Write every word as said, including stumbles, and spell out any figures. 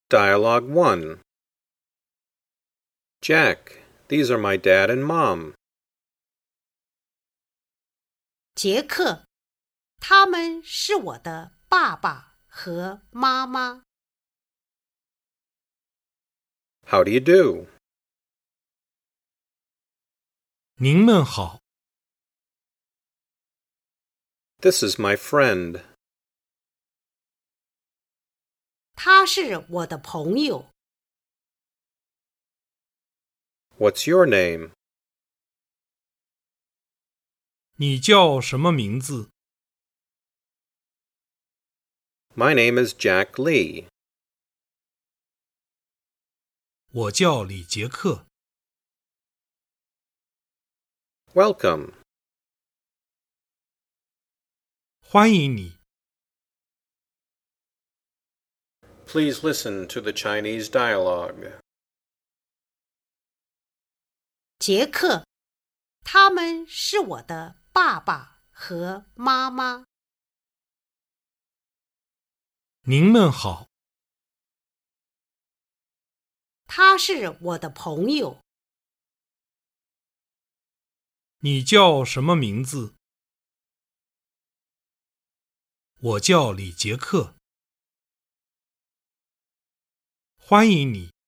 Dialogue one. Jack, these are my dad and mom. 杰克，他们是我的爸爸和妈妈。 How do you do? 您们好。 This is my friend. 他是我的朋友。 What's your name? 你叫什么名字？ My name is Jack Lee. 我叫李杰克。 Welcome. 欢迎你。 Please listen to the Chinese dialogue. 杰克，他们是我的爸爸和妈妈。 您们好。 他是我的朋友。 你叫什么名字？我叫李杰克。欢迎你。